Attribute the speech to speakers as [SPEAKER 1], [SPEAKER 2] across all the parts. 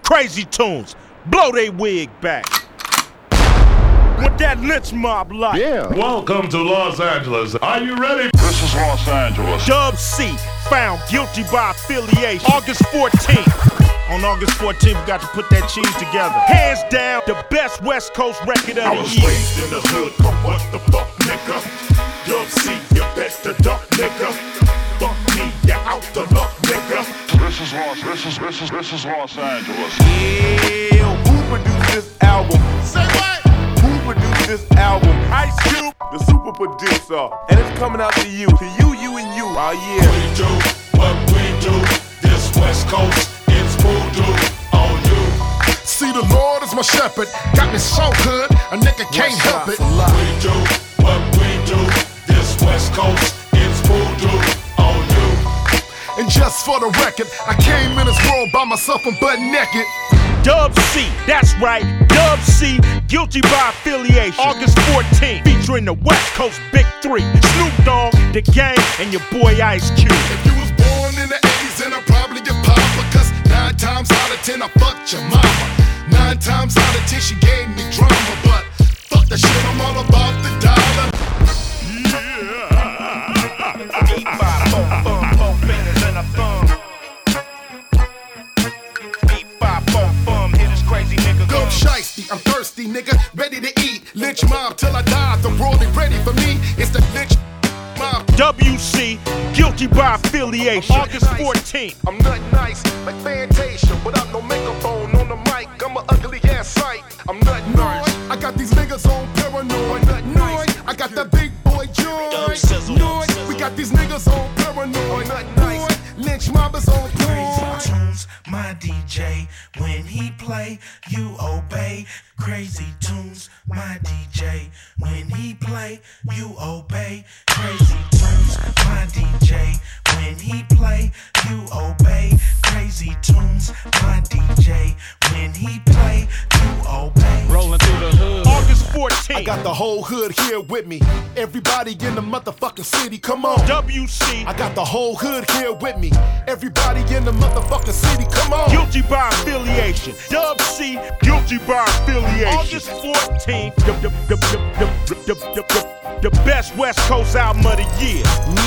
[SPEAKER 1] Crazy Tunes, blow they wig back. What that lynch mob like?
[SPEAKER 2] Yeah.
[SPEAKER 3] Welcome to Los Angeles. Are you ready?
[SPEAKER 4] This is Los Angeles.
[SPEAKER 1] Dub C, found guilty by affiliation. August 14th. On August 14th, we got to put that cheese together. Hands down, the best West Coast record of
[SPEAKER 3] I
[SPEAKER 1] the
[SPEAKER 3] was
[SPEAKER 1] year.
[SPEAKER 3] raised in the hood, but what the fuck, nigga? Dub C, you better duck, nigga. Fuck me, you out the luck, nigga.
[SPEAKER 4] This is Los Angeles.
[SPEAKER 5] Yeah, who produced this album?
[SPEAKER 1] Say what?
[SPEAKER 5] Who produced this album?
[SPEAKER 1] Ice Cube.
[SPEAKER 5] The super producer. And it's coming out to you. To you, and you. Oh yeah.
[SPEAKER 3] We do what we do. This West Coast is voodoo on you.
[SPEAKER 6] See, the Lord is my shepherd. Got me so good, a nigga can't help it.
[SPEAKER 3] We do what we do. This West Coast is voodoo on you.
[SPEAKER 6] And just for the record, I came in this world by myself and butt naked.
[SPEAKER 1] Dub C, that's right, Dub C, guilty by affiliation. August 14th, featuring the West Coast Big Three, Snoop Dogg, The Game, and your boy Ice Cube.
[SPEAKER 6] If you was born in the 80s, then I'm probably your papa. Cause 9 times out of 10, I fucked your mama. 9 times out of 10, she gave me drama. But fuck that shit, I'm all about the dollar. Go shiesty, I'm thirsty, nigga, ready to eat. Lynch mob till I die, the world ain't ready for me. It's the lynch mob.
[SPEAKER 1] WC, guilty by affiliation. August 14th.
[SPEAKER 6] I'm nothing nice, like Fantasia, without no microphone on the mic. I'm an ugly ass sight. I'm nothing nice. I got these niggas on paranoid. Nothing nice. I got that big boy joy. We got these niggas on paranoid. Nothing nice. Lynch mob is on
[SPEAKER 7] Crazy Tunes, my DJ. When he play, you obey. Crazy Tunes, my DJ. When he play, you obey. Crazy Tunes, my DJ. When he play, you obey. Crazy Tunes, my DJ. When he play, you obey.
[SPEAKER 1] Rolling through the hood. August 14th.
[SPEAKER 6] I got the whole hood here with me. Everybody in the motherfucking city, come on.
[SPEAKER 1] WC.
[SPEAKER 6] I got the whole hood here with me. Everybody in the motherfucking city, come on.
[SPEAKER 1] Guilty by affiliation. Dub C, guilty by affiliation. August 14th, the best West Coast album of the year.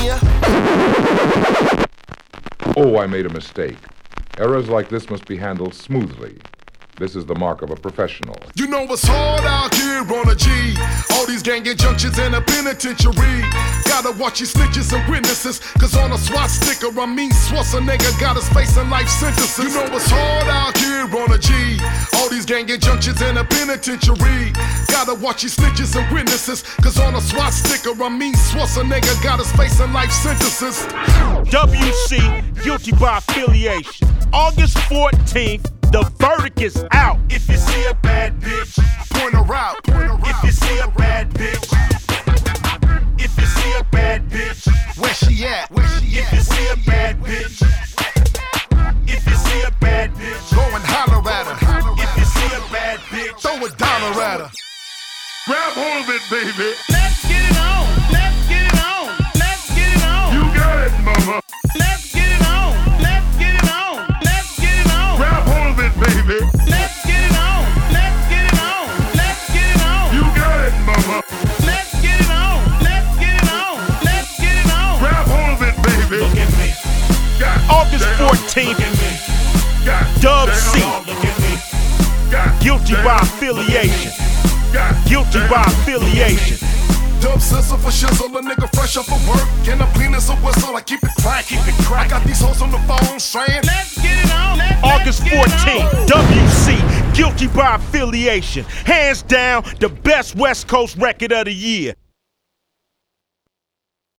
[SPEAKER 6] Yeah.
[SPEAKER 2] Oh, I made a mistake. Errors like this must be handled smoothly. This is the mark of a professional.
[SPEAKER 6] You know what's hard out here on a G. All these gang injunctions in a penitentiary. Gotta watch these snitches and witnesses. Cause on a SWAT sticker, I mean Schwarzenegger got us facing life sentences. You know what's hard out here on a G. All these gang injunctions in a penitentiary. Gotta watch these snitches and witnesses. Cause on a SWAT sticker, I mean Schwarzenegger got us facing life sentences.
[SPEAKER 1] WC, guilty by affiliation. August 14th. The verdict is out.
[SPEAKER 3] If you see a bad bitch,
[SPEAKER 6] Point her out.
[SPEAKER 3] if you see a bad bitch, if you see a bad bitch,
[SPEAKER 6] Where she at?
[SPEAKER 3] if you see a bad bitch, if you see a bad bitch,
[SPEAKER 6] Go and holler at her.
[SPEAKER 3] if you see a bad bitch,
[SPEAKER 6] Throw $1 at her.
[SPEAKER 3] grab hold of it, baby.
[SPEAKER 8] Let's get it on. Let's get it on. Let's get it on.
[SPEAKER 3] You got it, mama.
[SPEAKER 8] Let's get it on. Let's get it on. Let's get it on.
[SPEAKER 3] Grab hold of it, baby.
[SPEAKER 8] Let's get it on. Let's get it on. Let's get it on.
[SPEAKER 3] You got it, mama.
[SPEAKER 8] Let's get it on. Let's get it on. Let's get it on.
[SPEAKER 3] Grab hold of it, baby. Look at me.
[SPEAKER 1] August 14th.
[SPEAKER 3] Look at me.
[SPEAKER 1] Dub C.
[SPEAKER 3] Look at me.
[SPEAKER 1] Guilty by affiliation. Guilty by affiliation.
[SPEAKER 6] Dub sizzle for shizzle, a nigga fresh off of work. And I'm clean as a whistle, I keep it crack. I got these hoes on the phone saying,
[SPEAKER 8] Let's get it on.
[SPEAKER 1] August 14th, WC, guilty by affiliation. Hands down, the best West Coast record of the year.